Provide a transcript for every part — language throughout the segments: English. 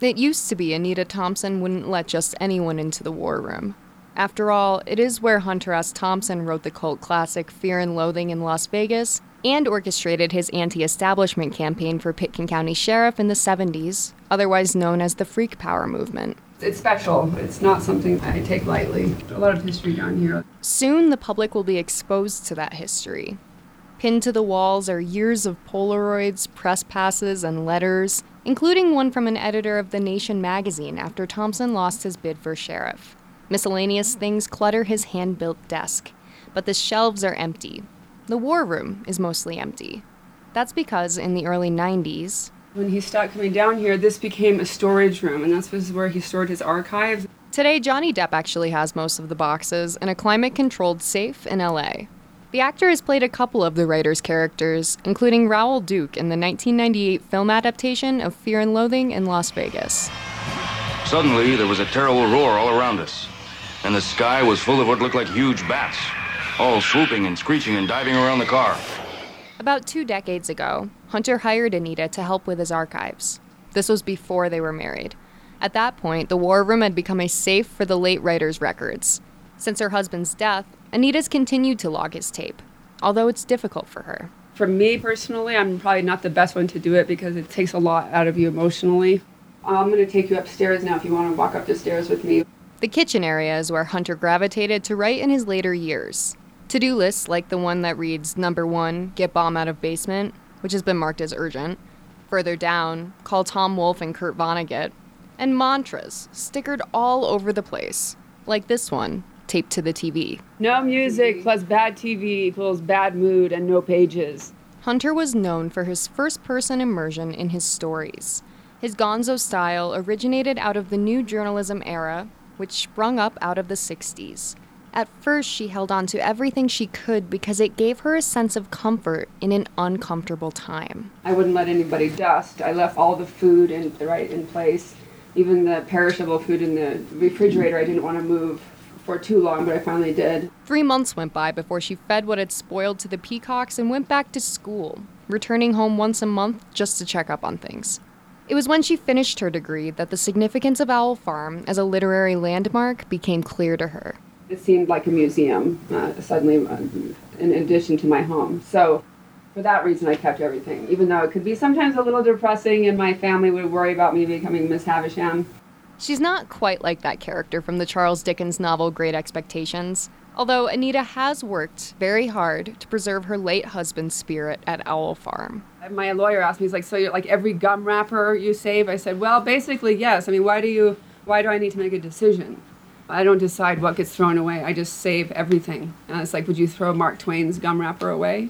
It used to be Anita Thompson wouldn't let just anyone into the war room. After all, it is where Hunter S. Thompson wrote the cult classic Fear and Loathing in Las Vegas and orchestrated his anti-establishment campaign for Pitkin County Sheriff in the 70s, otherwise known as the Freak Power movement. It's special. It's not something I take lightly. A lot of history down here. Soon, the public will be exposed to that history. Pinned to the walls are years of Polaroids, press passes, and letters, including one from an editor of The Nation magazine after Thompson lost his bid for sheriff. Miscellaneous things clutter his hand-built desk, but the shelves are empty. The war room is mostly empty. That's because in the early 90s, when he stopped coming down here, this became a storage room, and this was where he stored his archives. Today, Johnny Depp actually has most of the boxes in a climate-controlled safe in LA. The actor has played a couple of the writer's characters, including Raoul Duke in the 1998 film adaptation of Fear and Loathing in Las Vegas. Suddenly, there was a terrible roar all around us, and the sky was full of what looked like huge bats, all swooping and screeching and diving around the car. About 2 decades ago, Hunter hired Anita to help with his archives. This was before they were married. At that point, the war room had become a safe for the late writer's records. Since her husband's death, Anita's continued to log his tape, although it's difficult for her. For me personally, I'm probably not the best one to do it because it takes a lot out of you emotionally. I'm going to take you upstairs now if you want to walk up the stairs with me. The kitchen area is where Hunter gravitated to write in his later years. To-do lists like the one that reads, Number 1, get bomb out of basement, which has been marked as urgent. Further down, call Tom Wolfe and Kurt Vonnegut. And mantras stickered all over the place, like this one, taped to the TV. No music plus bad TV equals bad mood and no pages. Hunter was known for his first-person immersion in his stories. His gonzo style originated out of the new journalism era, which sprung up out of the 60s. At first, she held on to everything she could because it gave her a sense of comfort in an uncomfortable time. I wouldn't let anybody dust. I left all the food in place. Even the perishable food in the refrigerator, I didn't want to move for too long, but I finally did. 3 months went by before she fed what had spoiled to the peacocks and went back to school, returning home once a month just to check up on things. It was when she finished her degree that the significance of Owl Farm as a literary landmark became clear to her. It seemed like a museum, suddenly, in addition to my home. So, for that reason, I kept everything, even though it could be sometimes a little depressing and my family would worry about me becoming Miss Havisham. She's not quite like that character from the Charles Dickens novel Great Expectations, although Anita has worked very hard to preserve her late husband's spirit at Owl Farm. My lawyer asked me, he's like, so you're like every gum wrapper you save? I said, well, basically, yes. I mean, why do I need to make a decision? I don't decide what gets thrown away. I just save everything. And it's like, would you throw Mark Twain's gum wrapper away?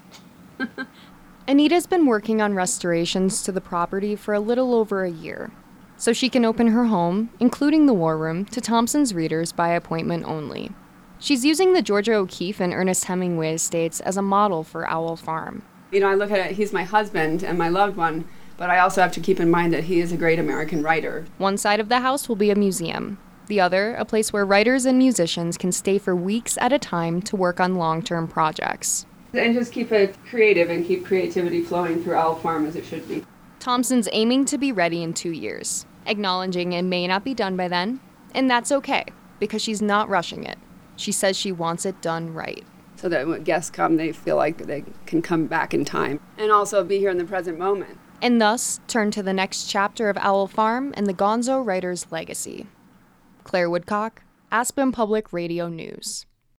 Anita's been working on restorations to the property for a little over a year, so she can open her home, including the war room, to Thompson's readers by appointment only. She's using the Georgia O'Keeffe and Ernest Hemingway estates as a model for Owl Farm. You know, I look at it, he's my husband and my loved one, but I also have to keep in mind that he is a great American writer. One side of the house will be a museum. The other, a place where writers and musicians can stay for weeks at a time to work on long-term projects. And just keep it creative and keep creativity flowing through Owl Farm as it should be. Thompson's aiming to be ready in 2 years, acknowledging it may not be done by then, and that's okay, because she's not rushing it. She says she wants it done right. So that when guests come, they feel like they can come back in time and also be here in the present moment. And thus, turn to the next chapter of Owl Farm and the Gonzo writer's legacy. Claire Woodcock, Aspen Public Radio News.